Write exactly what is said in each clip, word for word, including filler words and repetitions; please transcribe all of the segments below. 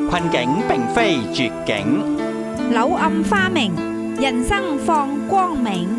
困境並非絕境， 柳暗花明，人生放光明。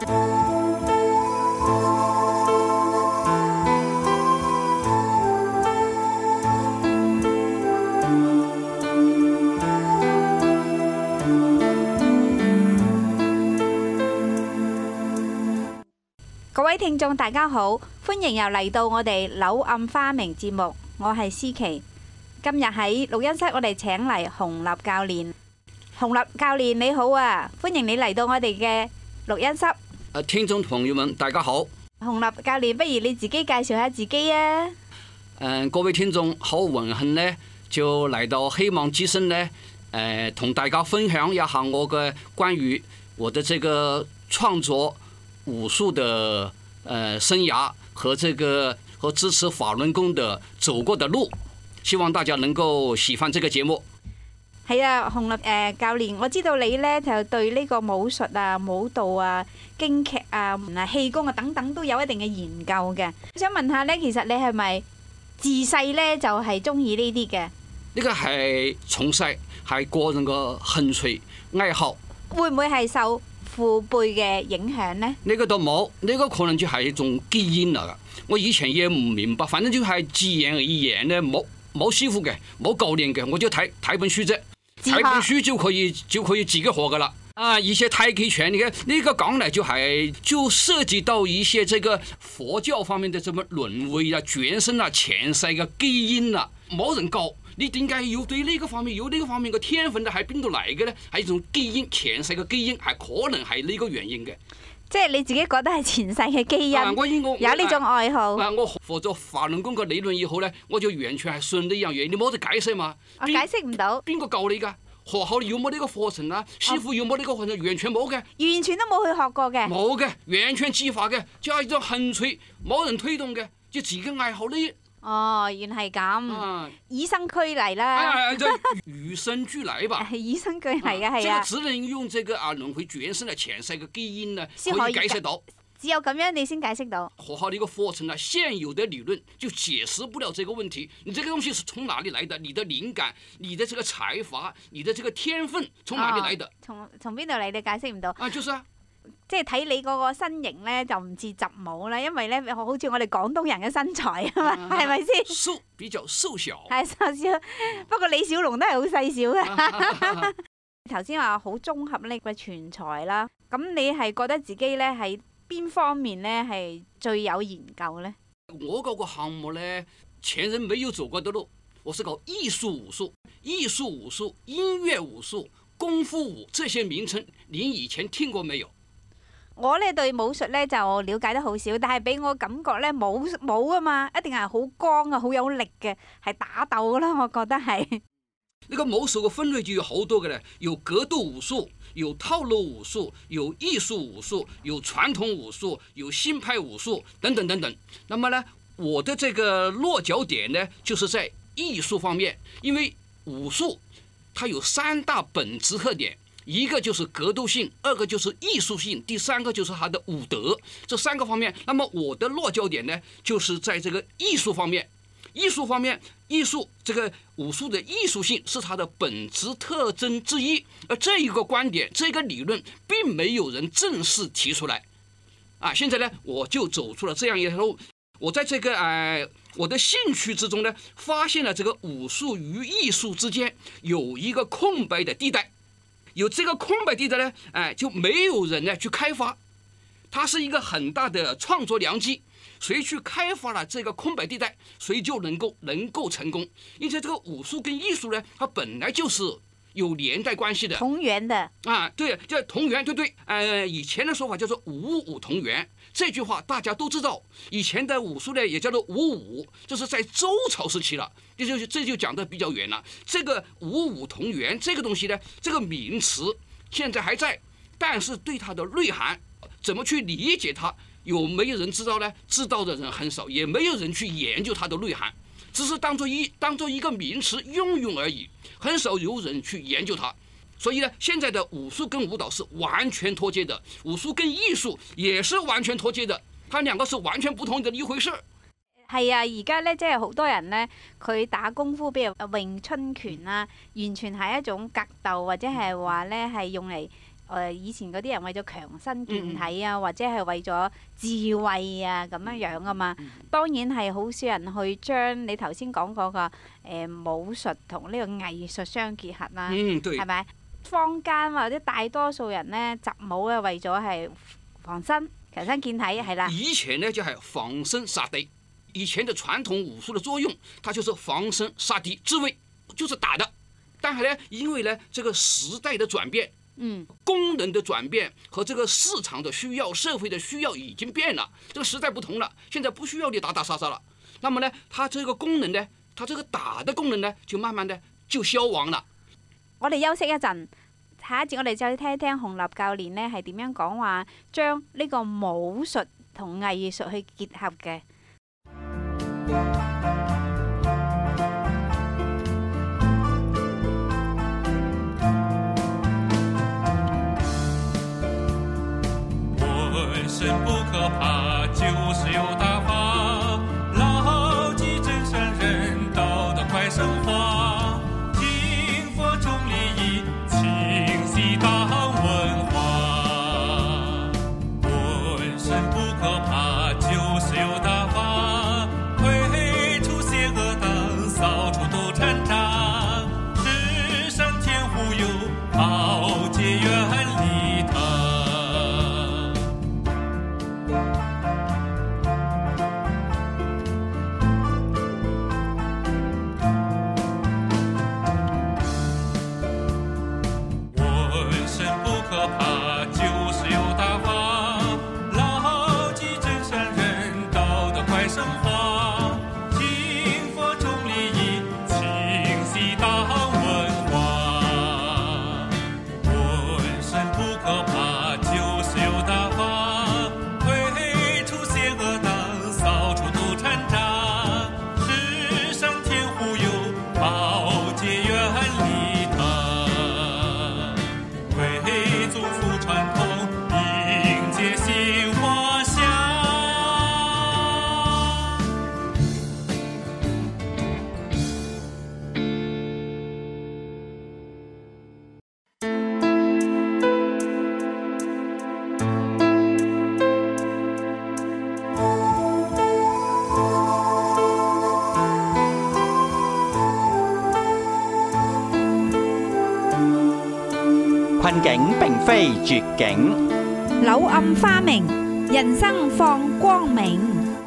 各位聽眾大家好，歡迎又嚟到我哋柳暗花明節目，我係思琪。今日喺錄音室，我哋請嚟洪立教練。洪立教練你好啊，歡迎你嚟到我哋嘅錄音室。 誒，聽眾朋友們大家好。 洪立教練，不如你自己介紹下自己啊。誒、 呃，各位聽眾好榮幸呢，就嚟到希望之聲呢，誒、呃，同大家分享一下我嘅關於我的這個創作武術的呃生涯和這個和支持法輪功的走過的路，希望大家能夠喜歡這個節目。 係啊，洪立誒、呃、教練，我知道你咧就對呢個武術啊、舞蹈啊、京劇啊、氣功啊等等都有一定嘅研究嘅。想問下咧，其實你係咪自細咧就係中意呢啲嘅？ 呢個係從細係個人嘅興趣愛好。會唔會係受父輩嘅影響呢？ 呢個都冇，呢個可能就係一種基因嚟㗎。我以前也唔明白，反正就係自然而然咧，冇冇師傅嘅，冇教練嘅，我就睇睇本書啫，睇本書就可以就可以自己學㗎啦。啊，一些太極拳，你看呢個講嚟就係就涉及到一些這個佛教方面的什麼輪迴啊、轉生啊、前世嘅基因啊，冇人教。你點解要對呢個方面有呢個方面嘅天分咧？喺邊度嚟嘅咧？係一種基因，前世嘅基因係可能係呢個原因嘅。 即係你自己覺得係前世嘅基因， 啊、我我有呢種愛好。 啊，我學咗法輪功嘅理論以後咧，我就完全係信呢樣嘢。你冇得解釋嘛？ 我解釋唔到。邊個教你㗎？學校有冇呢個課程啊？師傅有冇呢個課程？完全冇嘅。 完全都冇去學過嘅。冇嘅，完全自發嘅，就係一種興趣，冇人推動嘅，就自己愛好呢。 哦，原係咁， 啊、 與生俱嚟啦。 啊，就與生俱來吧。 係與生俱嚟嘅，係啊。 這個只能用這個啊輪迴轉生嘅前世嘅基因呢，可以解釋到。 只有咁樣你先解釋到。 學校的一個課程呢，現有的理論就解釋不了這個問題。你這個東西是從哪裡來的？你的靈感、你的這個才華、你的這個天分，從哪裡來的？ 從從邊度嚟？你解釋唔到。 啊，就是啊。 即係睇你嗰個身形咧，就唔似習武啦，因為咧好似我哋廣東人嘅身材啊嘛，係咪先？ 瘦，比較瘦小。 係瘦小，不過李小龍都係好細小嘅。頭先話好綜合呢個全才啦，咁你係覺得自己咧喺邊方面咧係最有研究咧？ 我嗰個項目咧，前人沒有走過的路，我是搞藝術武術、藝術武術、音樂武術、功夫舞這些名稱，您以前聽過沒有？ 我咧對武術咧就了解得好少，但係俾我感覺咧武武啊嘛，一定係好剛啊，好有力嘅，係打鬥噶啦，我覺得係。 呢個武術嘅分類就有好多嘅咧，有格鬥武術，有套路武術，有藝術武術，有傳統武術，有新派武術等等等等。那麼呢，我的這個落腳點呢，就是在藝術方面，因為武術它有三大本質特點。一個就是格鬥性，二個就是藝術性，第三個就是它的武德，這三個方面。那麼我的落腳點呢，就是在這個藝術方面。藝術方面，藝術這個武術的藝術性是它的本質特徵之一。而這一個觀點，這個理論，並沒有人正式提出來。啊，現在呢，我就走出了這樣一條路。我在這個呃我的興趣之中呢，發現了這個武術與藝術之間有一個空白的地帶。有這個空白地帶呢，哎，就沒有人呢去開發，它是一個很大的創作良機。誰去開發了這個空白地帶，誰就能夠能夠成功。因此，這個武術跟藝術呢，它本來就是有連帶關係的， 同源的啊，對，叫同源，對對。呃，以前的說法叫做武武同源，這句話大家都知道。以前的武術呢，也叫做武武，這是在周朝時期了。這就這就講得比較遠了。這個武武同源這個東西呢，這個名詞現在還在，但是對它的內涵怎麼去理解它，有沒有人知道呢？知道的人很少，也沒有人去研究它的內涵，只是當做一當做一個名詞用用而已，很少有人去研究它。所以呢，現在的武術跟舞蹈是完全脫節的，武術跟藝術也是完全脫節的，它兩個是完全不同的一回事。 係啊，而家咧即係好多人咧，佢打功夫，譬如詠春拳啊，完全係一種格鬥，或者係話咧係用嚟誒、呃、以前嗰啲人為咗強身健體啊，嗯、或者係為咗智慧啊咁樣樣啊嘛。嗯、當然係好少人去將你頭先講嗰個誒、呃、武術同呢個藝術相結合啦，係咪、嗯？坊間或者大多數人咧習武咧為咗係防身、強身健體係啦。 以前呢就係防身殺敵。以前的傳統武術的作用，它就是防身殺敵，自衛就是打的。但係呢，因為呢這個時代的轉變，嗯，功能的轉變和這個市場的需要、社會的需要已經變了，這個時代不同了，現在不需要你打打殺殺了。那麼呢，它這個功能呢，它這個打的功能呢，就慢慢的就消亡了。 我哋休息一陣，下一節我哋再聽一聽洪立教練呢係點樣講話，將呢個武術同藝術去結合嘅。 浑身不可怕，就是有大法，牢记真善人，道德快升华，听佛重礼仪，清晰大文化。浑身不可怕，就是有大法，推出邪恶党，扫除斗禅障，世上天护佑，豪杰远离他。 困境並非絕境， 柳暗花明，人生放光明。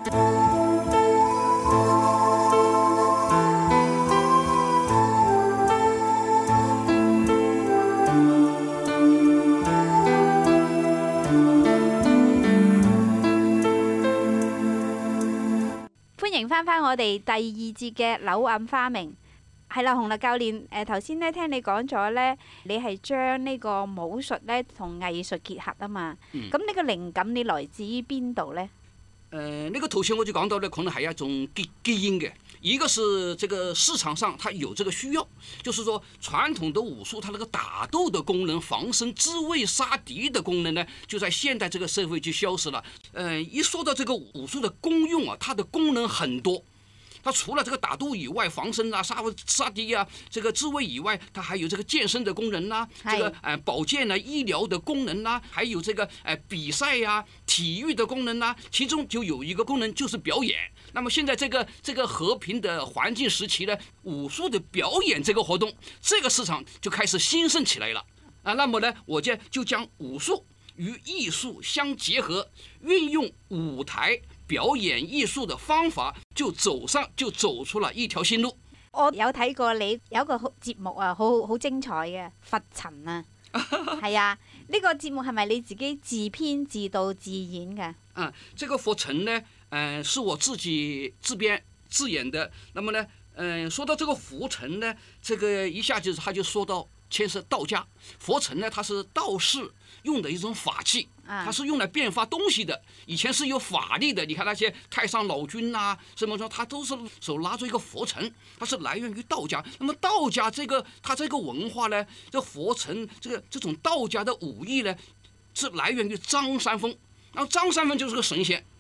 歡迎翻返我哋第二節嘅柳暗花明。係啦，洪立教練，誒頭先咧聽你講咗咧，你係將呢個武術咧同藝術結合啊嘛。咁呢、嗯、個靈感你來自於邊度咧？誒、 呃，那個頭先我就講到咧，可能係一種基基因嘅，一個是這個市場上它有這個需要，就是說傳統的武術它那個打鬥的功能、防身、自衛、殺敵的功能呢，就在現代這個社會就消失了。呃，一說到這個武術的功用啊，它的功能很多。它除了這個打鬥以外，防身啊、殺殺敵啊、這個自衛以外，它還有這個健身的功能啦、啊，這個呃保健啊、醫療的功能啦、啊，還有這個呃比賽啊、體育的功能啦、啊，其中就有一個功能就是表演。那麼現在這個這個和平的環境時期呢，武術的表演這個活動，這個市場就開始興盛起來了啊。那麼呢，我就就將武術與藝術相結合，運用舞台表演藝術的方法，就走上就走出了一條新路。 我有睇過你有一個節目啊，好好精彩嘅佛塵啊，係啊，呢、這個節目係咪你自己自編自導自演嘅？ 啊，這個佛塵呢，呃，是我自己自編自演的。那麼呢，嗯、呃，說到這個佛塵呢，這個一下子他就說到牽涉道家。佛塵呢，它是道士用的一種法器。它是用來變化東西的，以前是有法力的。你看那些太上老君啊，什麼什麼，他都是手拿着一個佛塵，它是來源於道家。那麼道家這個，它這個文化呢，這佛塵，這個這種道家的武藝呢，是來源於張三豐。然後張三豐就是個神仙，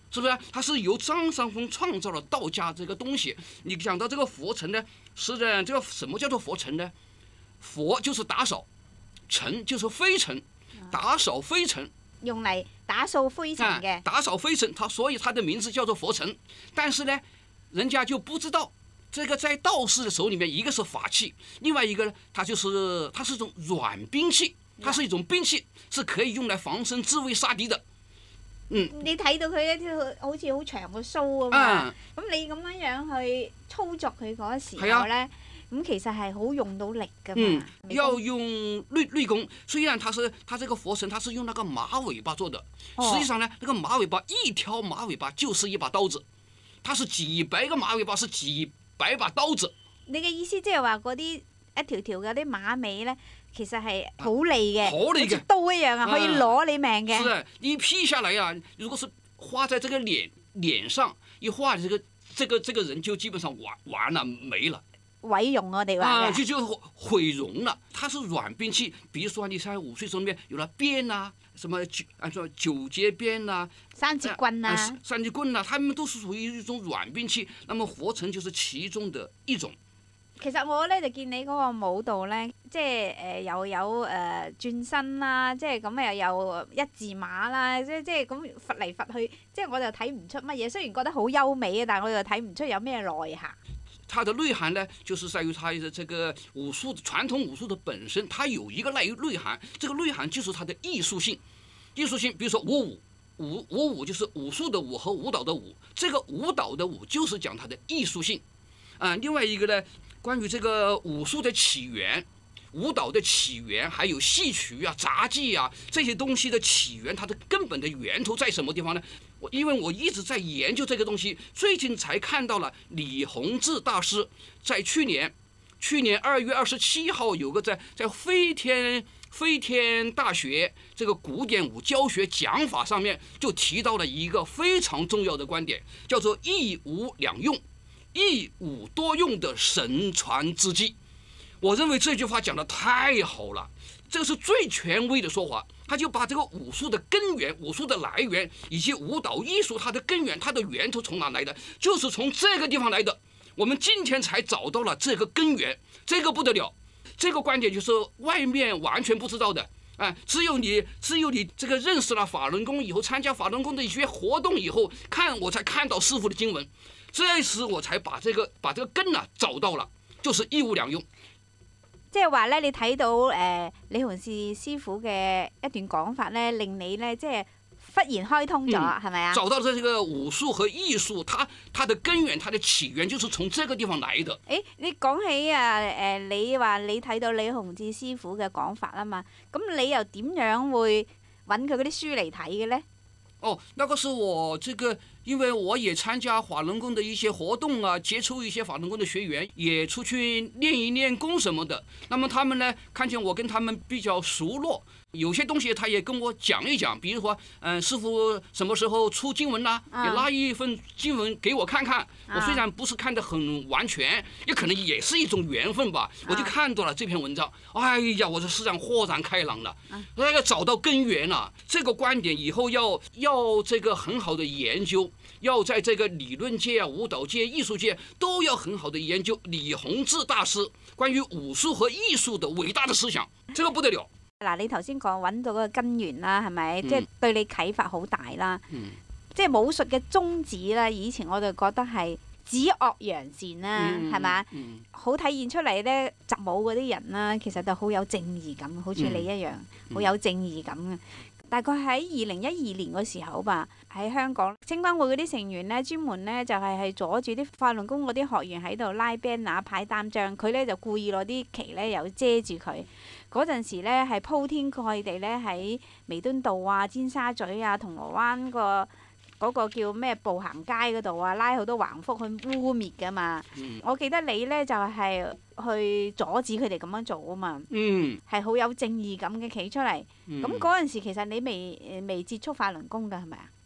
是不是？它是由张三丰创造了道家这个东西。你讲到这个佛尘呢，是的，这个什么叫做佛尘呢？佛就是打扫，尘就是灰尘，打扫灰尘。 用嚟打掃灰塵嘅、 啊，打掃灰塵，它所以它的名字叫做佛塵。但是呢，人家就不知道，这个在道士的手里面，一个是法器，另外一个呢，它就是它是一种软兵器，它是一种兵器，是可以用来防身自衛殺敵的。嗯， 你睇到佢咧，好似好長個須啊嘛，咁、嗯、你咁樣樣去操作佢嗰時候咧。咁其實係好用到力㗎嘛。 嗯，要用內內功。雖然它是它這個佛塵，它是用那個馬尾巴做的，哦、實際上呢，那個馬尾巴一條馬尾巴就是一把刀子，它是幾百個馬尾巴是幾百把刀子。 你嘅意思即係話嗰啲一條條嗰啲馬尾咧，其實係好利嘅， 好利嘅， 好似刀一樣啊，可以攞你命嘅。 是的，一劈下來啊，如果是畫在這個臉臉上，一畫這個這個這個人就基本上完完了沒了。 毀容我哋話啊，就就毀容了。它是軟兵器，比如說你在武術中面有了鞭啊，什麼九啊，說九節鞭啊， 三節棍啊， 啊三節棍啊，他們都是屬於一種軟兵器。那麼佛塵就是其中的一種。 其實我咧就見你嗰個舞蹈咧，即係誒、呃、又有誒、呃、轉身啦，即係咁又有一字馬啦，即係即係咁揈嚟揈去，即係我就睇唔出乜嘢。雖然覺得好優美啊，但係我又睇唔出有咩內涵。 它的內涵呢，就是在於它的這個武術傳統武術的本身，它有一個內內涵，這個內涵就是它的藝術性。藝術性，比如說武舞，武武舞就是武術的武和舞蹈的舞，這個舞蹈的舞就是講它的藝術性。啊、呃，另外一個呢，關於這個武術的起源、舞蹈的起源，還有戲曲啊、雜技啊這些東西的起源，它的根本的源頭在什麼地方呢？我因為我一直在研究這個東西，最近才看到了李洪志大師在去年，去年二月二十七號有個在在飛天飛天大學這個古典舞教學講法上面就提到了一個非常重要的觀點，叫做一武兩用，一武多用的神傳之技。我認為這句話講得太好了，這個是最權威的說法。他就把這個武術的根源、武術的來源以及舞蹈藝術它的根源、它的源頭從哪來的，就是從這個地方來的。我們今天才找到了這個根源，這個不得了。這個觀點就是外面完全不知道的啊！只有你，只有你這個認識了法輪功以後，參加法輪功的一些活動以後，看我才看到師父的經文，這時我才把這個把這個根呢、啊、找到了，就是一武兩用。 即係話咧，你睇到誒、呃、李洪志師傅嘅一段講法咧，令你咧即係忽然開通咗，係咪啊？ 找到這個武術和藝術，它它的根源、它的起源就是從這個地方來的。 誒，你講起啊誒、呃，你話你睇到李洪志師傅嘅講法啊嘛，咁你又點樣會揾佢嗰啲書嚟睇嘅咧？ 哦，那個是我這個，因為我也參加法輪功的一些活動啊，接觸一些法輪功的學員，也出去練一練功什麼的。那麼他們呢，看見我跟他們比較熟絡，有些東西他也跟我講一講，比如說，嗯、呃，師父什麼時候出經文啦、啊，也拉一份經文給我看看。我雖然不是看得很完全，也可能也是一種緣分吧。我就看到了這篇文章，哎呀，我這思想豁然開朗了，那要找到根源了。這個觀點以後要要。要這個很好的研究，要在這個理論界啊、舞蹈界、藝術界都要很好的研究李洪志大師關於武術和藝術的偉大的思想，這個不得了。 嗱，你頭先講揾到個根源啦，係咪？嗯、即係對你啟發好大啦。 嗯、 即係武術嘅宗旨啦，以前我就覺得係止惡揚善啦，係咪？好體現出嚟咧，習武嗰啲人啦，其實就好有正義感，好似你一樣，好、嗯、有正義感嘅。大概喺二零一二年嘅時候吧，喺香港青幫會嗰啲成員咧，專門咧就係係阻住啲法輪功嗰啲學員喺度拉 banner 派單張，佢咧就故意攞啲旗咧又遮住佢。嗰陣時咧係鋪天蓋地咧喺彌敦道啊、尖沙咀啊、銅鑼灣個嗰個叫咩步行街嗰度啊，拉好多橫幅去污蔑噶嘛。嗯、我記得你咧就係、是、去阻止佢哋咁樣做啊嘛。嗯，係好有正義感嘅企出嚟。咁嗰陣時其實你未未接觸法輪功㗎係咪啊？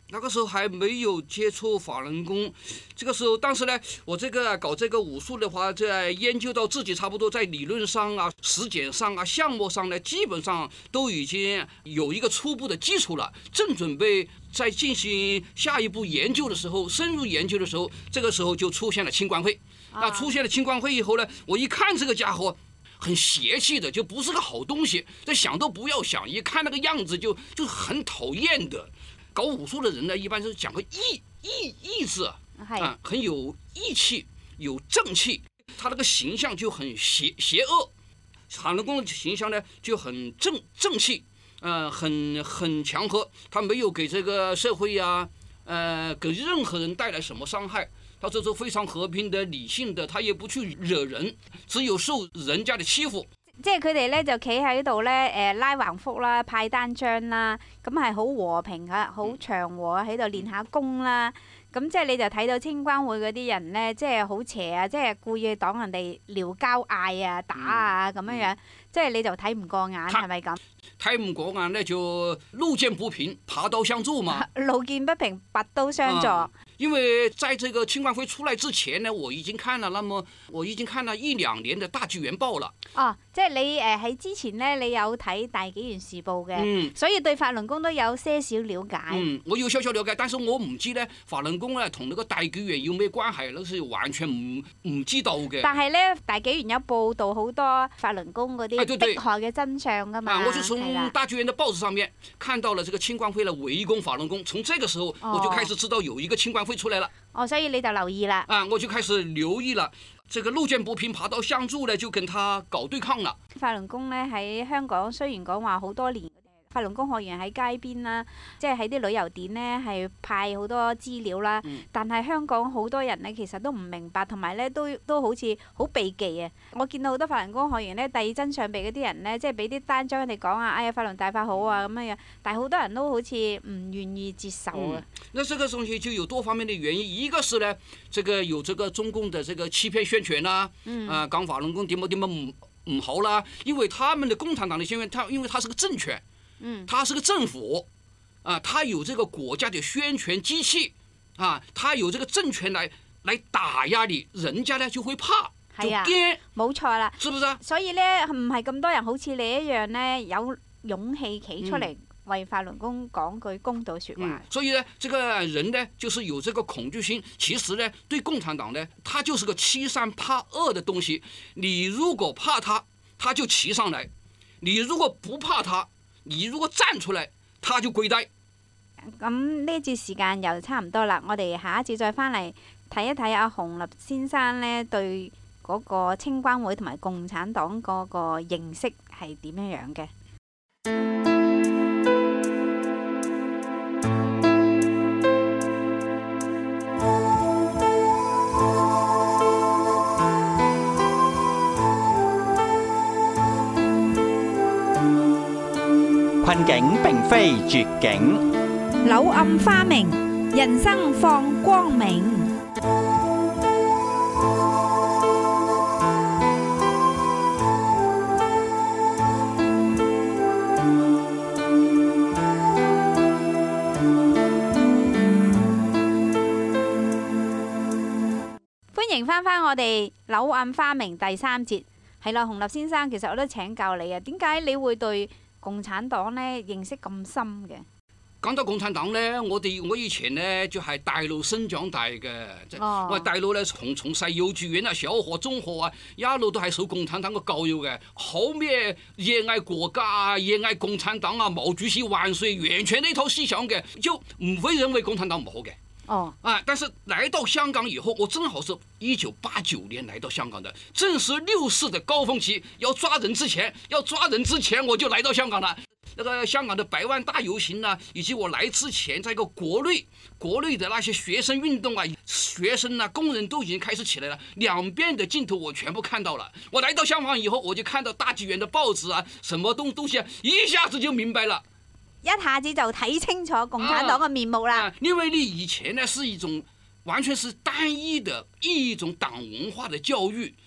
那个时候还没有接触法轮功，这个时候，但是呢，我这个搞这个武术的话，在研究到自己差不多在理论上啊、实践上啊、项目上呢，基本上都已经有一个初步的基础了，正准备在进行下一步研究的时候，深入研究的时候，这个时候就出现了清官会。那出现了清官会以后呢，我一看这个家伙。很邪气的，就不是个好东西，这想都不要想，一看那个样子就就很讨厌的。搞武术的人呢，一般是讲个义义义字啊，很有义气，有正气，他那个形象就很邪邪恶。法轮功的形象呢就很正正气，呃，很很强和，他没有给这个社会呀、啊，呃，给任何人带来什么伤害。他这是非常和平的、理性的，他也不去惹人，只有受人家的欺負。 即係佢哋咧就企喺度咧，誒拉橫幅啦、派單張啦，咁係好和平嘅，好祥和喺度練下功啦。咁即係你就睇到清關會嗰啲人咧，即係好邪啊，即係故意擋人哋撩交嗌啊、打啊咁樣樣，即係你就睇唔過眼，係咪咁？ 睇唔過眼咧就路見不平，拔刀相助嘛。 路見不平，拔刀相助。嗯因為在這個清官會出來之前呢，我已經看了，那麼我已經看了一兩年的大紀元報了。 哦，即係你誒喺之前呢，你有睇大紀元時報嘅，嗯、所以對法輪功都有些少了解。 嗯，我有少少了解，但是我唔知呢法輪功咧同那個大紀元有咩關係，那是完全唔唔知道嘅。 但係呢，大紀元有報導好多法輪功嗰啲迫害嘅真相㗎嘛。 啊，我是從大紀元的報紙上面看到了這個清官會的圍攻法輪功，從這個時候我就開始知道有一個清官會出來了。 哦，所以你就留意啦。 啊，我就開始留意了。這個路見不平，拔刀相助呢，就跟他搞對抗了。 法輪功呢喺香港雖然講話好多年，法輪功學員喺街邊啦，即係喺啲旅遊點呢係派好多資料啦。嗯、但係香港好多人呢其實都唔明白，同埋呢都都好似好避忌啊！我見到好多法輪功學員呢遞真相俾嗰啲人呢，即係俾啲單張佢哋講啊，哎呀法輪大法好啊咁樣樣，但係好多人都好似唔願意接受啊。 嗯那這個東西就有多方面的原因，一個是呢，這個有這個中共的這個欺騙宣傳啦，啊、嗯呃，講法輪功點麼點麼唔唔好啦，因為他們的共產黨的宣傳，他因為他是個政權，嗯，他是個政府，啊，他有這個國家的宣傳機器，啊，他有這個政權來來打壓你，人家呢就會怕，就驚， 冇錯啦， 是不是啊？ 所以呢，唔係咁多人好似你一樣呢，有勇氣企出嚟。嗯為法輪功講句公道説話、嗯， 所以呢，這個人呢，就是有這個恐懼心。其實呢，對共產黨呢，他就是個欺善怕惡的東西。你如果怕他，他就騎上來；你如果不怕他，你如果站出來，他就跪低。 咁呢節時間又差唔多啦，我哋下一節再翻嚟睇一睇阿洪立先生呢對嗰個清關會同埋共產黨嗰個認識係點樣樣嘅。 困境並非絕境， 柳暗花明，人生放光明。歡迎翻返我哋柳暗花明第三節，係啦，洪立先生，其實我都請教你啊，點解你會對共產黨呢認識咁深嘅？ 講到共產黨呢，我哋我以前呢就係大陸生長大嘅，哦、我大陸呢從從細幼稚園啊、小學、中學啊，一路都係受共產黨嘅教育嘅。後面熱愛國家啊、熱愛共產黨啊、毛主席萬歲，完全呢套思想嘅，就唔會認為共產黨唔好嘅。 哦， 啊！但是來到香港以後，我正好是一九八九年來到香港的，正是六四的高峰期，要抓人之前，要抓人之前我就來到香港了。那個香港的百萬大遊行啊，以及我來之前，在一個國內國內的那些學生運動啊，學生啊、工人都已經開始起來了，兩邊的鏡頭我全部看到了。我來到香港以後，我就看到大紀元的報紙啊，什麼東東西啊，一下子就明白了。 一下子就睇清楚共產黨嘅面目啦、啊啊。 因為你以前呢是一種完全是單一的一種黨文化的教育，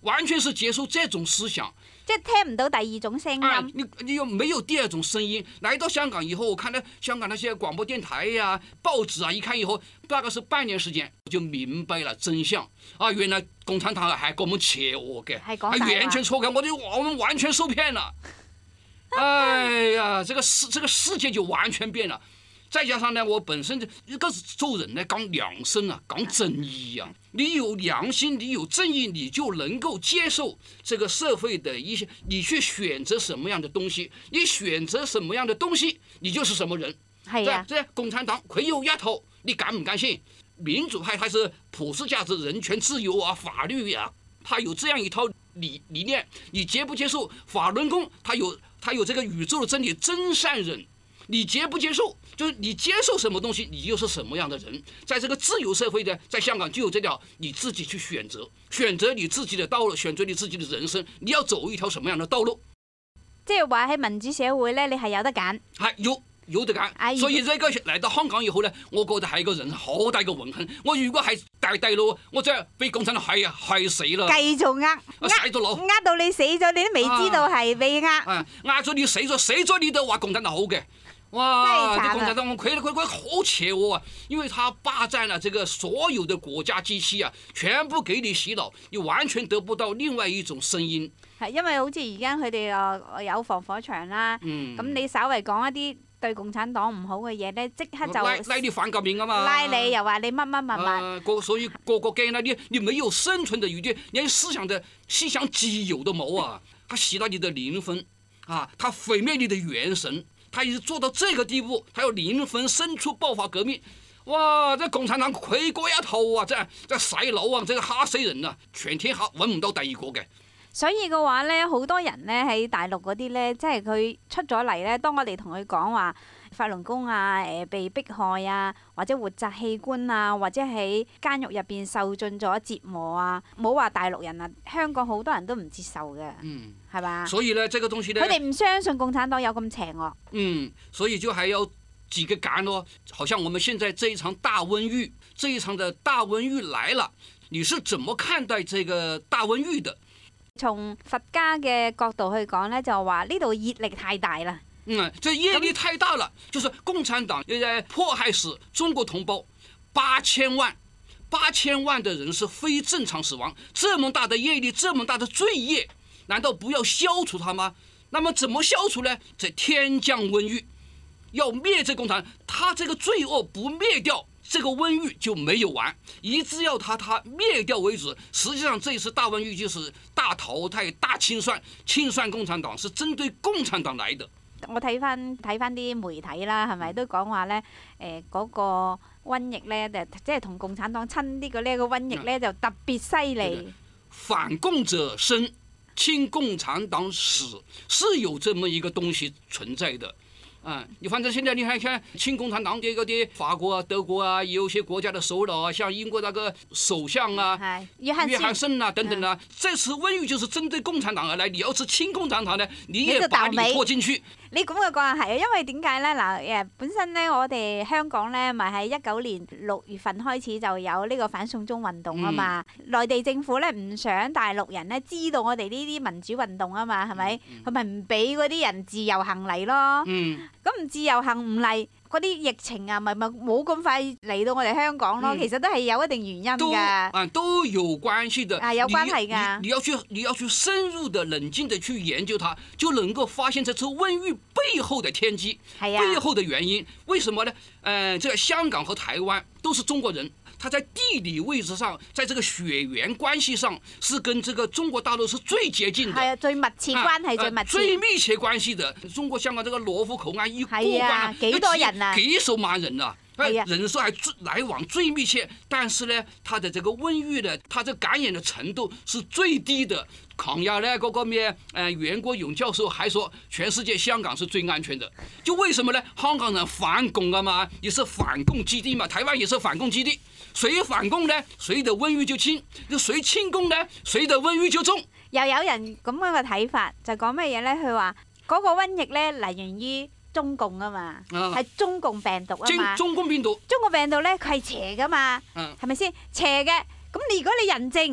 完全是接受这种思想。 即係聽唔到第二種聲音。 啊，你你又沒有第二種聲音。來到香港以後，我看到香港那些廣播電台呀、啊、報紙啊，一看以後，大概是半年時間，我就明白了真相。啊，原來共產黨還跟我們扯我嘅， 係還完全錯開，我就我們完全受騙了。哎呀，這個世這個世界就完全變了。再加上呢，我本身就一個做人呢，講良心啊，講正義啊。你有良心，你有正義，你就能夠接受這個社會的一些，你去選擇什麼樣的東西，你選擇什麼樣的東西，你就是什麼人。 係啊， 這共產黨佢有一套，你敢唔敢信？民主派它是普世價值、人權、自由啊、法律啊，它有這樣一套理理念，你接不接受？法輪功它有它有這個宇宙的真理，真善忍。你接不接受？就是你接受什麼東西，你就是什麼樣的人。在這個自由社會的，在香港就有這條，你自己去選擇，選擇你自己的道路，選擇你自己的人生。你要走一條什麼樣的道路？ 即係話喺民主社會咧，你係有得揀。 係有有得揀。哎、所以呢個嚟到香港以後咧，我覺得係一個人好大嘅榮幸。我如果係大大佬，我真係俾共產黨係啊係死啦。 繼續呃， 呃到老， 呃到你死咗，你都未知道係被呃。 啊，呃咗你死咗，死咗你都話共產黨好嘅。哇！這共產黨佢佢佢好扯我啊，因為他霸佔了這個所有的國家機器啊，全部給你洗腦，你完全得不到另外一種聲音。 係因為好似而家佢哋啊有防火牆啦，咁、嗯、你稍微講一啲對共產黨唔好嘅嘢咧，即刻就拉拉你反革命啊嘛， 拉你又話你乜乜乜乜， 個所以個個驚啦，你你沒有生存的餘地，連思想的思想自由都冇啊，他洗到你的靈魂啊，他毀滅你的元神。他已經做到這個地步，他要靈魂深處爆發革命，哇！這共產黨虧過一頭啊！這這洗腦啊，這個嚇死人啊！全天下揾唔到第二個嘅。 所以嘅話咧，好多人咧喺大陸嗰啲咧，即係佢出咗嚟咧，當我哋同佢講話法輪功啊、誒被迫害啊，或者活摘器官啊，或者喺監獄入邊受盡咗折磨啊，冇話大陸人啊，香港好多人都唔接受嘅。嗯。係吧？所以咧，這個東西咧，佢哋唔相信共產黨有咁邪惡。嗯， 所以就還要幾個揀咯。好像我們現在這一場大瘟疫，這一場的大瘟疫來了，你是怎麼看待這個大瘟疫的？ 從佛家嘅角度去講咧，就話呢度業力太大啦。 嗯，這業力太大了，就是共產黨在迫害死中國同胞八千萬，八千萬的人是非正常死亡，這麼大的業力，這麼大的罪業。難道不要消除它嗎？那麼怎麼消除呢？這天降瘟疫，要滅這共產，他這個罪惡不滅掉，這個瘟疫就沒有完，一直要他他滅掉為止。實際上這一次大瘟疫就是大淘汰、大清算，清算共產黨是針對共產黨來的。 我睇翻睇翻啲媒體啦，係咪都講話咧？誒、呃、嗰、那個瘟疫咧，就即係同共產黨親啲嘅呢個瘟疫咧，就特別犀利。 反共者生，親共產黨死，是有這麼一個東西存在的。啊，你反正現在你看看親共產黨這個的法國啊、德國啊，有些國家的首腦啊，像英國那個首相啊、約翰遜啊等等啊，這次瘟疫就是針對共產黨而來。你要是親共產黨呢，你也把你拖進去。 你咁嘅講係啊，因為點解咧？嗱，誒本身咧，我哋香港咧，咪喺一九年六月份開始就有呢個反送中運動啊嘛。嗯、內地政府咧唔想大陸人咧知道我哋呢啲民主運動啊嘛，係咪？佢咪唔俾嗰啲人自由行嚟咯。嗯。咁唔自由行唔嚟，嗰啲疫情啊，咪咪冇咁快嚟到我哋香港咯。嗯、其實都係有一定原因㗎。都啊都有關係的。 啊，有關係㗎。 你要去你要去深入的、冷靜的去研究它，就能夠發現這次瘟疫背後的天機，啊、背後的原因。為什麼呢？呃，這個香港和台灣都是中國人。它在地理位置上，在這個血緣關係上，是跟這個中國大陸是最接近的。係啊， 最密切關係，最密切。 最密切關係的，中國香港這個羅湖口岸一過關， 啊，幾多人啊？ 幾十萬人啊！係啊，人數還最來往最密切，但是呢，它的這個瘟疫呢，它這感染的程度是最低的。抗壓呢，嗰個咩？呃，袁國勇教授還說，全世界香港是最安全的。就為什麼呢？香港人反共啊嘛，也是反共基地嘛，台灣也是反共基地。誰反共呢？誰的瘟疫就輕；就誰輕共呢？誰的瘟疫就重。 又有人咁樣嘅睇法，就講乜嘢呢？佢話嗰個瘟疫呢來源於中共啊嘛，係、啊、中共病毒啊嘛。 中共病毒。 中國病毒呢，佢係邪噶嘛，係咪先？邪嘅。咁你如果你人證，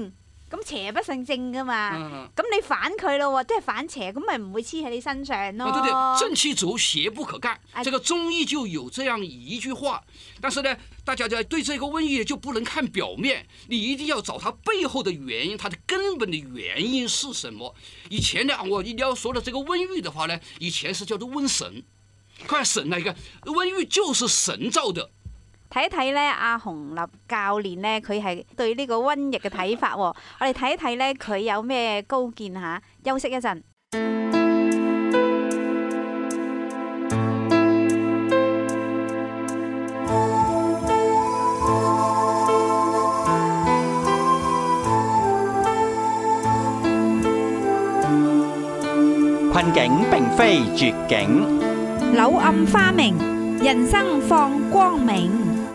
咁邪不勝正噶嘛，咁、 嗯、 你反佢咯，即係反邪，咁咪唔會黐喺你身上咯。 對對，正其走，邪不可幹。 啊、 這個中醫就有這樣一句話，但是呢，大家就對這個瘟疫就不能看表面，你一定要找它背後的原因，它的根本的原因是什麼？以前呢，我一定要說的這個瘟疫的話呢，以前是叫做瘟神，看神那個瘟疫就是神造的。 睇一睇咧，阿洪立教練咧，佢係對呢個瘟疫嘅睇法喎。我哋睇一睇咧，佢有咩高見嚇？休息一陣。 困境並非絕境， 柳暗花明，人生放光明。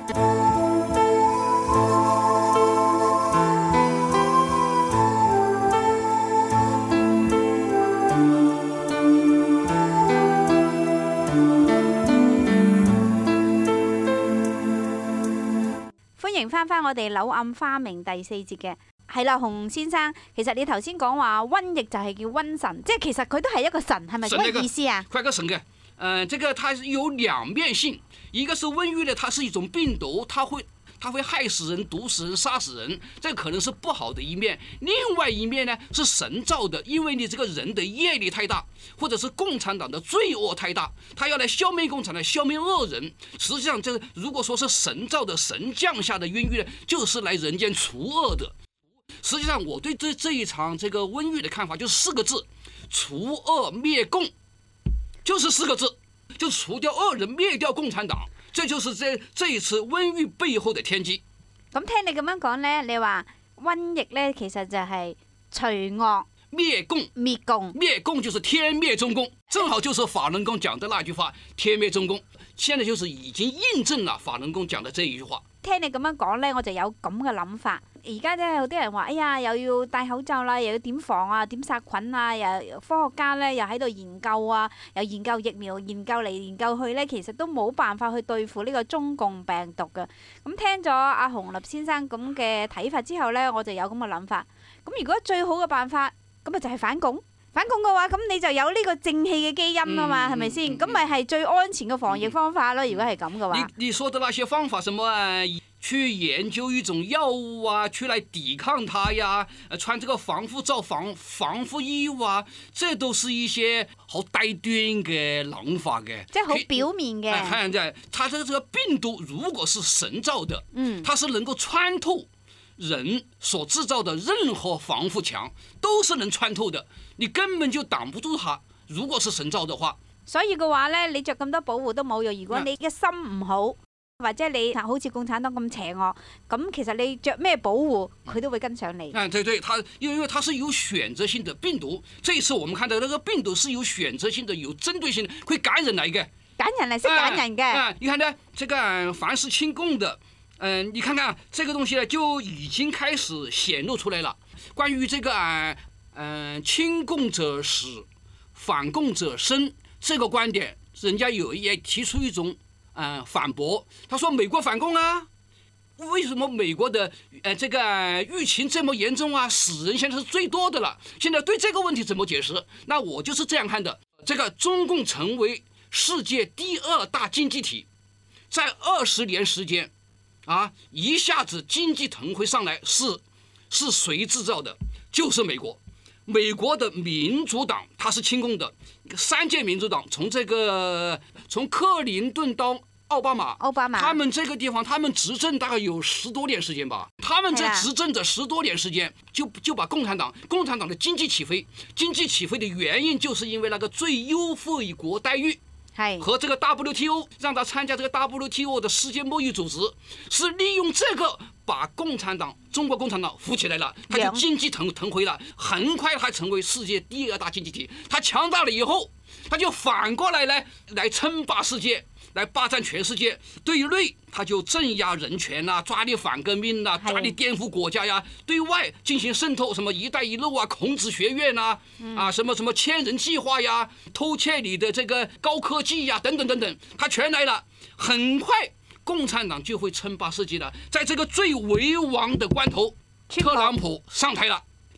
歡迎翻返我哋柳暗花明第四節嘅。係啦，洪先生，其實你頭先講話瘟疫就係叫瘟神，即係其實佢都係一個神，係咪咁嘅意思啊？ 快個神嘅，呃，這個它有兩面性，一個是瘟疫呢，它是一種病毒，它會它會害死人、毒死人、殺死人，這個可能是不好的一面。另外一面呢是神造的，因為你這個人的業力太大，或者是共產黨的罪惡太大，他要來消滅共產黨、消滅惡人。實際上，這個如果說是神造的、神降下的瘟疫呢，就是來人間除惡的。實際上，我對這這一場這個瘟疫的看法就是四個字：除惡滅共，就是四個字，就除掉惡人，滅掉共產黨，這就是這這一次瘟疫背後的天機。 咁聽你咁樣講呢，你話瘟疫呢，其實就係除惡滅共， 滅共， 滅共就是天滅中共，正好就是法輪功講的那句話，天滅中共。現在就是已經印證了法輪功講的這一句話。 聽你咁樣講呢，我就有咁嘅諗法。而家咧有啲人話，哎呀，又要戴口罩啦，又要點防啊，點殺菌啊，又科學家咧又喺度研究啊，又研究疫苗，研究嚟研究去咧，其實都冇辦法去對付呢個中共病毒嘅。咁聽咗阿洪立先生咁嘅睇法之後咧，我就有咁嘅諗法。咁如果最好嘅辦法，咁咪就係反共。反共嘅話，咁你就有呢個正氣嘅基因啊嘛，係咪先？咁咪係最安全嘅防疫方法咯。如果係咁嘅話， 你你說的那些方法，什麼啊？去研究一種藥物啊，去來抵抗它呀，穿這個防護罩、防防護衣物啊，這都是一些好低端嘅諗法嘅， 即係好表面嘅。 看在它這個這個病毒如果是神造的，嗯，它是能夠穿透人所製造的任何防護牆，都是能穿透的，你根本就擋不住它。如果是神造的話， 所以嘅話呢，你着咁多保護都冇用。如果你嘅心唔好，或者你好似共產黨咁邪惡，咁其實你着咩保護，佢都會跟上你。 啊，對對，它因為它是有選擇性的病毒，這一次我們看到那個病毒是有選擇性的、有針對性的，會感染來嘅。 感人嚟，識感人嘅。 啊，你看呢，這個凡是親共的，嗯、呃，你看看這個東西呢，就已經開始顯露出來了。關於這個啊，嗯、呃，親共者死，反共者生，這個觀點，人家有也提出一種。嗯、呃，反駁，他說美國反共啊，為什麼美國的呃這個疫情這麼嚴重啊，死人現在是最多的了，現在對這個問題怎麼解釋？那我就是這樣看的，這個中共成為世界第二大經濟體，在二十年時間啊，一下子經濟騰飛上來，是是誰製造的？就是美國。美國的民主黨它是親共的，三屆民主黨從這個從克林頓到奧巴馬， 奧巴馬， 他們這個地方他們執政大概有十多年時間吧，他們這執政的十多年時間就就把共產黨共產黨的經濟起飛，經濟起飛的原因就是因為那個最優惠國待遇。和這個 W T O 讓他參加這個 W T O 的世界貿易組織，是利用這個把共產黨中國共產黨扶起來了，他就經濟騰騰飛了，很快他成為世界第二大經濟體。他強大了以後，他就反過來來來稱霸世界，來霸佔全世界。對內他就鎮壓人權啊，抓你反革命啊，抓你顛覆國家呀；對外進行滲透，什麼一帶一路啊，孔子學院啊，啊什麼什麼千人計劃呀，偷竊你的這個高科技呀，等等等等，他全來了。很快共產黨就會稱霸世界了。在這個最危亡的關頭，特朗普上台了。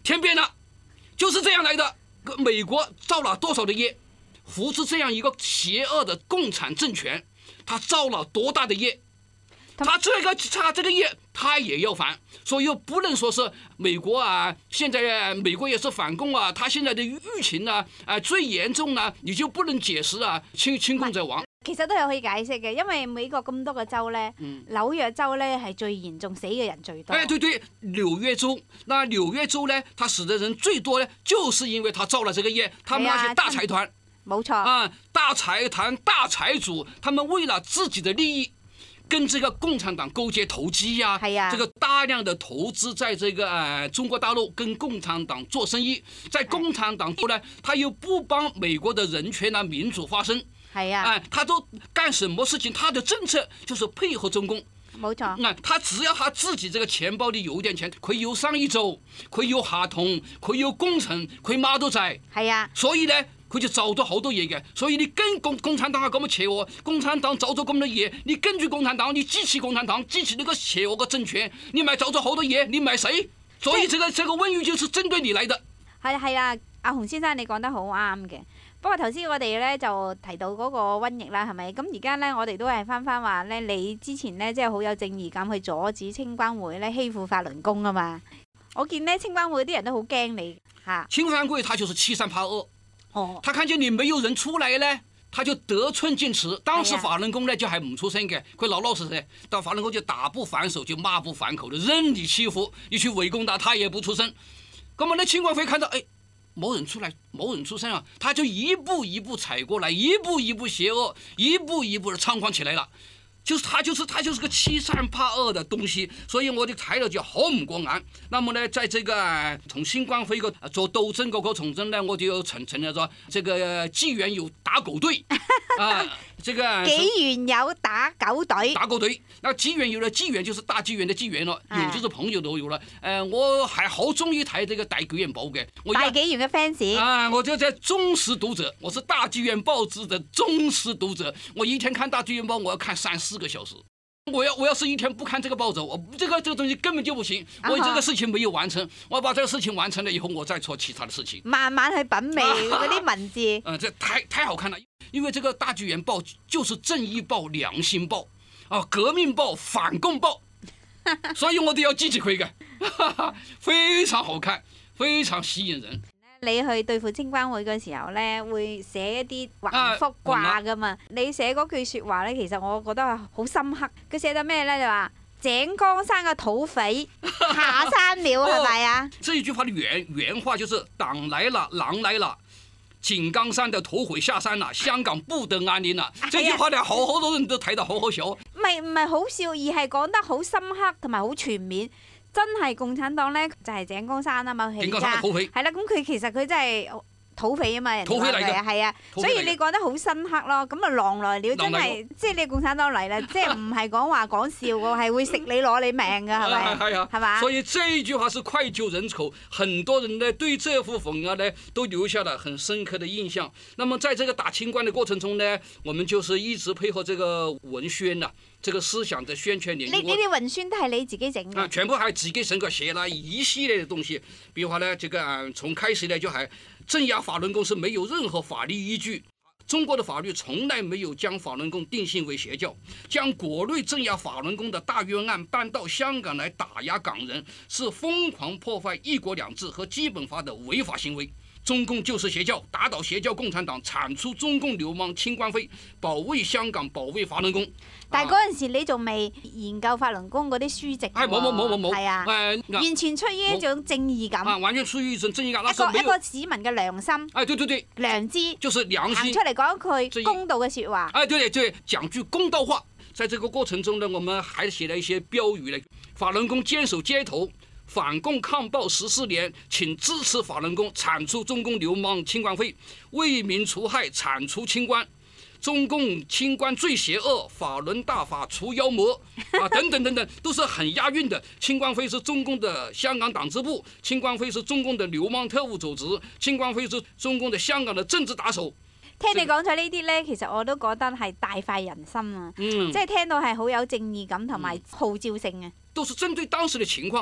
天变了，就是这样来的。美国造了多少的业，扶持这样一个邪恶的共产政权，他造了多大的业？他这个他这个业他也要反，所以不能说是美国啊，现在美国也是反共啊，他现在的疫情啊，啊最严重啊，你就不能解释啊，亲亲共者亡。 其實都有可以解釋嘅，因為美國咁多個州咧，嗯、紐約州咧係最嚴重，死嘅人最多。 哎，對對，紐約州，那紐約州呢，他死的人最多呢，就是因為他造了這個業，他們那些大財團， 冇錯啊，大財團、大財主，他們為了自己的利益。跟這個共產黨勾結投機呀、啊， 啊、 這個大量的投資在這個呃中國大陸跟共產黨做生意，在共產黨後呢，他又不幫美國的人權啊、民主發聲， 係啊， 哎，他都幹什麼事情，他的政策就是配合中共。 冇錯， 那他只要他自己這個錢包裡有點錢，佢有上一周，佢有合同，佢有工程，佢乜都在。 係啊， 所以呢，佢就找到好多嘢嘅。所以你跟共共產黨係咁樣邪惡，共產黨找咗咁多嘢，你根據共產黨，你支持共產黨，支持那個邪惡嘅政權，你咪找咗好多嘢，你買誰？所以這個這個瘟疫就是針對你嚟的。 係係啦，阿洪先生你講得好啱嘅。不過頭先我哋咧就提到嗰個瘟疫啦，係咪？咁而家咧我哋都係翻翻話咧，你之前咧即係好有正義感去阻止青關會咧欺負法輪功啊嘛。我見咧青關會啲人都好驚你嚇。 青關會他就是欺善怕惡， 哦， 他看見你沒有人出來咧，他就得寸進尺。當時法輪功咧就係唔出聲嘅，佢老老實實。到法輪功就打不反手，就罵不反口的，任你欺負，你去圍攻他，他也不出聲。咁麼呢青關會看到，哎。冇人出來，冇人出聲啊！他就一步一步踩過來，一步一步邪惡，一步一步的猖狂起來了。就是他，就是他，就是個欺善怕惡的東西。所以我哋睇到就好唔過眼。那麼呢，在這個同新光輝個做鬥爭嗰個從中呢，我就承承認咗，這個紀元有打狗隊啊，這個紀元有打狗隊， 打狗隊。那紀元有了，紀元就是大紀元的紀元咯，有就是朋友都有了。誒、呃，我還好中意睇這個大紀元報嘅，我大紀元嘅 fans 啊，我就在忠實讀者，我是大紀元報紙的忠實讀者。我一天看大紀元報，我要看三四個小時。我要我要是一天不看這個報紙，我這個這個東西根本就不行。我這個事情沒有完成，我把這個事情完成了以後，我再做其他的事情。 慢慢去品味嗰啲文字。 嗯、呃，這太太好看了，因為這個大紀元報就是正義報、良心報啊，革命報、反共報，所以我都要記起佢嘅，非常好看，非常吸引人。 你去對付青關會嘅時候呢，會寫一啲橫幅掛噶嘛？啊、你寫嗰句説話呢，其實我覺得係好深刻。佢寫得咩呢？就話井岡山嘅土匪下山了，係咪啊？ 這一句話的原原話就是黨來了，狼來了。井岡山的土匪下山啦，香港不得安寧啦！這句話咧，好好多人都睇到好好笑。唔係唔係好笑，而係講得好深刻同埋好全面。真係共產黨咧，就係井岡山啊嘛， 井岡山嘅土匪係啦。咁佢其實佢真係土匪啊嘛，人土匪嚟嘅係啊。所以你講得好深刻咯。咁啊，狼來了真係，即係你共產黨嚟啦，即係唔係講話講笑喎，係會食你攞你命㗎，係咪？ 係啊， 係嘛？ 所以這一句話是膾救人仇，很多人呢對這幅畫呢都留下了很深刻的印象。那麼在這個打清關的過程中呢，我們就是一直配合這個文宣啊。這個思想的宣傳領域， 呢呢啲文宣都係你自己整嘅？ 啊，全部係自己整個寫了一系列的東西。比如話呢，這個、啊、從開始呢就係鎮壓法輪功是沒有任何法律依據，中國的法律從來沒有將法輪功定性為邪教，將國內鎮壓法輪功的大冤案搬到香港來打壓港人，是瘋狂破壞一國兩制和基本法的違法行為。中共就是邪教，打倒邪教共產黨，鏟除中共流氓青光輝，保衛香港，保衛法輪功。 但係嗰陣時你仲未研究法輪功嗰啲書籍喎。 係冇冇冇冇冇。係啊，完全出於一種正義感。 啊，完全出於一種正義感。 一個一個市民嘅良心。 哎，對對對。 良知。 就是良心。 行出嚟講一句公道嘅説話。 哎，對對，講句公道話。在這個過程中呢，我們還寫了一些標語呢，法輪功堅守街頭。反共抗暴十四年，請支持法輪功，鏟除中共流氓青光輝，為民除害，鏟除清官。中共清官最邪惡，法輪大法除妖魔啊，等等等等，都是很押韻的。青光輝是中共的香港黨支部，青光輝是中共的流氓特務組織，青光輝是中共的香港的政治打手。 聽你講咗呢啲呢，其實我都覺得係大快人心啊！嗯、即係聽到係好有正義感同埋號召性嘅。 都是針對當時的情況。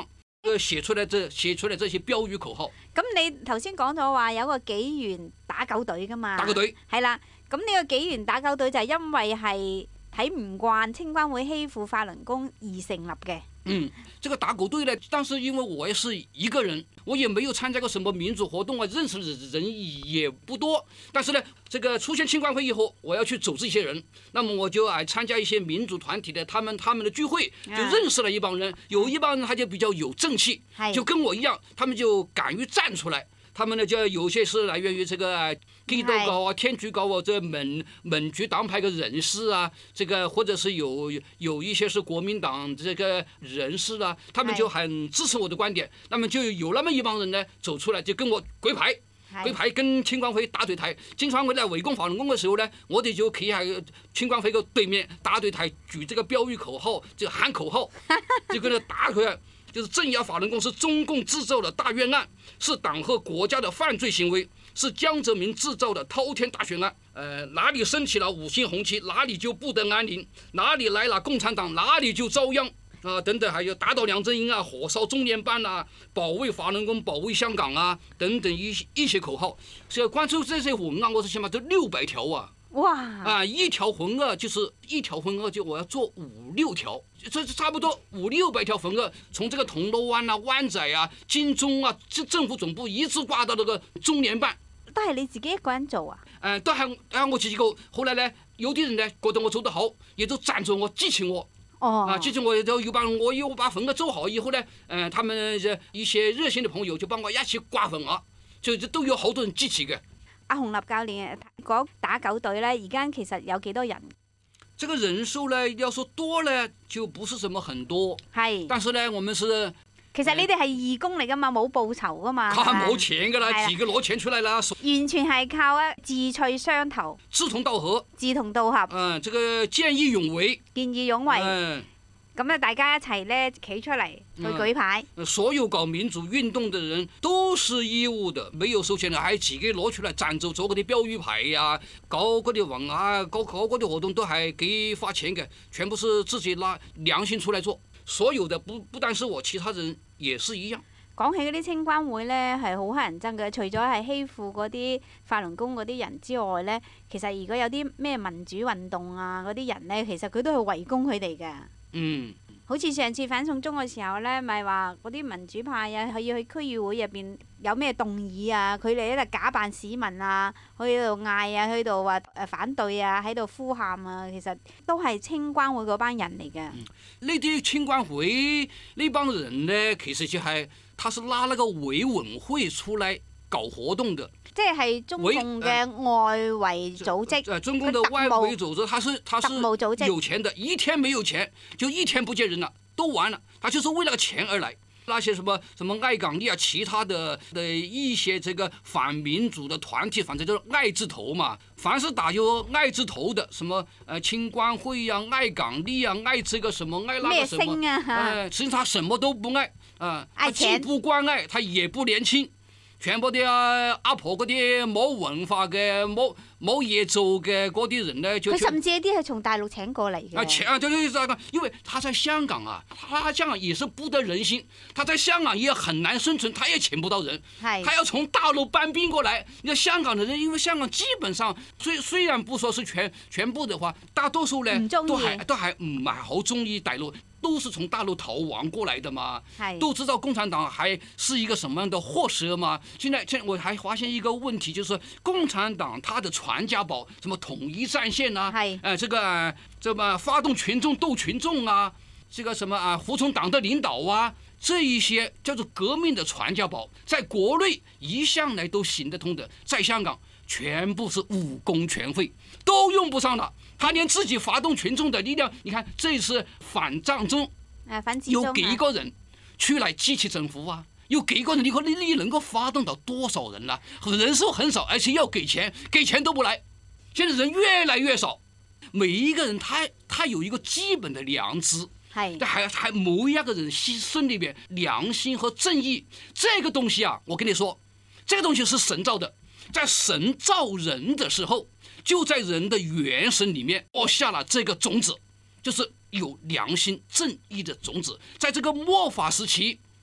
呃，写出来这写出来这些標語口號。 咁你頭先講咗話有個紀元打狗隊噶嘛？ 打狗隊係啦，咁呢個紀元打狗隊就係因為係睇唔慣清關會欺負法輪功而成立嘅。 嗯，這個打狗隊呢，當時因為我也是一個人，我也沒有參加過什麼民主活動啊，認識的人也不多。但是呢，這個出現清關會以後，我要去組織一些人，那麼我就啊參加一些民主團體的他們他們的聚會，就認識了一幫人。有一幫人他就比較有正氣，就跟我一樣，他們就敢於站出來。他們呢就有些是來源於這個基督教啊、天主教啊、這民民主黨派的人士啊，這個或者是有有一些是國民黨這個人士啊，他們就很支持我的觀點，那麼就有那麼一幫人呢走出來，就跟我舉牌，舉牌跟清關會打對台。清關會來圍攻法輪功的時候呢，我哋就企喺清關會嘅對面打對台，舉這個標語口號，就喊口號，就跟他打佢。就是鎮壓法輪功是中共製造的大冤案，是黨和國家的犯罪行為，是江澤民製造的滔天大血案。呃，哪裡升起了五星紅旗，哪裡就不得安寧；哪裡來了共產黨，哪裡就遭殃。啊，等等，還有打倒梁振英啊，火燒中聯辦啊，保衛法輪功，保衛香港啊，等等一一些口號。所以關注這些文案，我是起碼就六百條啊。 哇！ 啊，一條文案就是一條文案，就我要做五六條，這差不多五六百條文案，從這個銅鑼灣啊、灣仔啊、金鐘啊，這政府總部一直掛到那個中聯辦。 都係你自己一個人做啊？誒、 呃，都係啊，我自己個。後來呢，有啲人呢覺得我做得好，也都贊助我、支持我。 哦。啊， 支持我，就又把我又把文案做好以後呢，嗯、呃，他們一些熱心的朋友就幫我一起掛文案，就都有好多人支持嘅。 阿洪立教練講打狗隊咧，而家其實有幾多人？ 這個人數呢，要說多呢，就不是什麼很多。係。但是呢，我們是。 其實你哋係義工嚟噶嘛，冇報酬噶嘛。 他冇錢噶啦，自己攞錢出嚟啦。 完全係靠啊志趣相投。 志同道合。 志同道合。 嗯，這個見義勇為。 見義勇為。 嗯。 咁啊，大家一齊咧企出嚟去舉牌、 嗯。所有搞民主運動的人都是義務的，沒有收錢的，還自己攞出來贊助做嗰啲標語牌呀、啊，搞嗰啲文啊，搞搞嗰啲活動都係給發錢嘅，全部是自己拿良心出來做。所有的不不單是我，其他人也是一樣。 講起嗰啲清關會咧，係好乞人憎嘅。除咗係欺負嗰啲法輪功嗰啲人之外咧，其實如果有啲咩民主運動啊嗰啲人咧，其實佢都係圍攻佢哋嘅。嗯，好似上次反送中嘅時候咧，咪話嗰啲民主派啊，佢要去區議會入邊有咩動議啊，佢哋喺度假扮市民啊，去度嗌啊，去度話誒反對啊，喺度呼喊啊，其實都係清關會嗰班人嚟嘅。呢啲、嗯、清關會呢幫人呢，其實就係、是，他是拉那個維穩會出來搞活動的。即係中共嘅外圍組織， 呃，中共的外圍組織，他是他是有錢的，一天沒有錢就一天不見人了，都完了。他就是為了個錢而來。那些什麼什麼愛港力啊，其他的的一些這個反民主的團體，反正就是愛字頭嘛。凡是打有愛字頭的，什麼呃清關會啊、愛港力啊、愛這個什麼愛那個什麼，呃，實際上他什麼都不愛啊，他、呃、既不關愛，他也不年輕。全部啲阿婆嗰啲冇文化嘅、冇冇嘢做嘅嗰啲人呢，就佢甚至一啲係從大陸請過嚟嘅。 啊，請啊，就是這個，因為他在香港啊，他香港也是不得人心，他在香港也很難生存，他也請不到人，係，他要從大陸搬兵過來。你香港的人，因為香港基本上雖雖然不說是全全部的話，大多數呢都係都係唔係好中意大陸。都是從大陸逃亡過來的嘛，都知道共產黨還是一個什麼樣的貨色嘛。現在，現在我還發現一個問題，就是共產黨它的傳家寶，什麼統一戰線啊，哎、呃，這個這麼發動群眾鬥群眾啊，這個什麼啊，服從黨的領導啊，這一些叫做革命的傳家寶，在國內一向來都行得通的，在香港全部是武功全廢，都用不上了。他連自己發動群眾的力量，你看這次反佔中，有幾個人出來激起政府啊？有幾個人你可你你能夠發動到多少人啊？人數很少，而且要給錢，給錢都不來。現在人越來越少，每一個人他他有一個基本的良知，係，但還還某一個人心裏邊良心和正義這個東西啊，我跟你說，這個東西是神造的，在神造人的時候。就在人的原神裏面落下了這個種子，就是有良心正義的種子。在這個末法時期，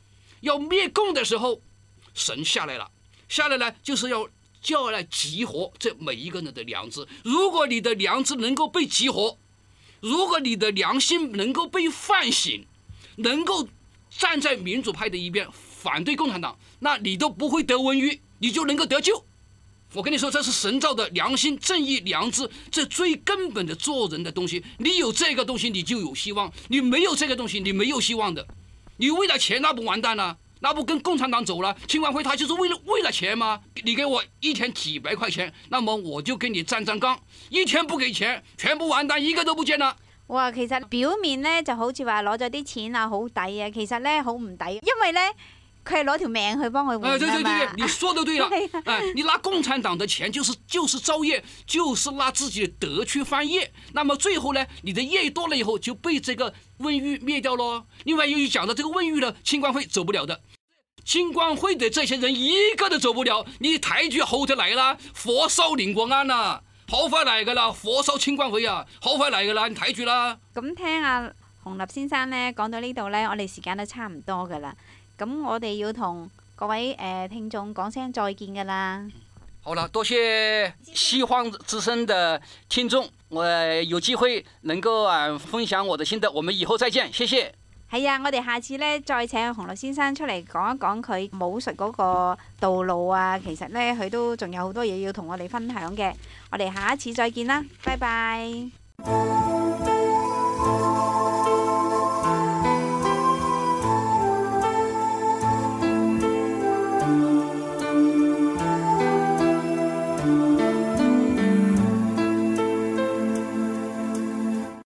要灭共的时候，神下来了，下来呢就是要叫来激活这每一个人的良知。如果你的良知能够被激活，如果你的良心能够被唤醒，能够站在民主派的一边反对共产党，那你都不会得瘟疫，你就能够得救。我跟你说，这是神造的良心、正义、良知，这最根本的做人的东西。你有这个东西，你就有希望；你没有这个东西，你没有希望的。你为了钱，那不完蛋了？那不跟共产党走了？青管会他就是为了为了钱吗？你给我一天几百块钱，那么我就跟你站站岗。一天不给钱，全部完蛋，一個都不見啦。 哇，其實表面呢就好似話攞咗啲錢啊，好抵啊，其實呢好唔抵，因為呢佢係攞條命去幫佢換哎，對對對啊嘛。 對，你說的對了。哎，你拿共產黨的錢就是就是造業，就是拿自己的德去犯業。那麼最後呢，你的業多了以後就被這個瘟疫滅掉咯。另外又講到這個瘟疫呢，青管會走不了的。青管會的這些人一個都走不了。你抬舉後頭來啦，火燒寧國安啦，好快嚟噶啦，火燒青管會啊，好快嚟噶啦，你抬舉啦。 咁聽阿洪立先生呢講到呢度呢，我哋時間都差唔多噶啦。咁我哋要同各位誒、呃、聽眾講聲再見噶啦。 好了，多謝西方之聲的聽眾，我有機會能夠啊分享我的心得，我們以後再見，謝謝。 係啊，我哋下次呢再請洪立先生出嚟講一講佢武術嗰個道路啊。其實呢，佢都仲有好多嘢要同我哋分享嘅。我哋下一次再見啦，拜拜。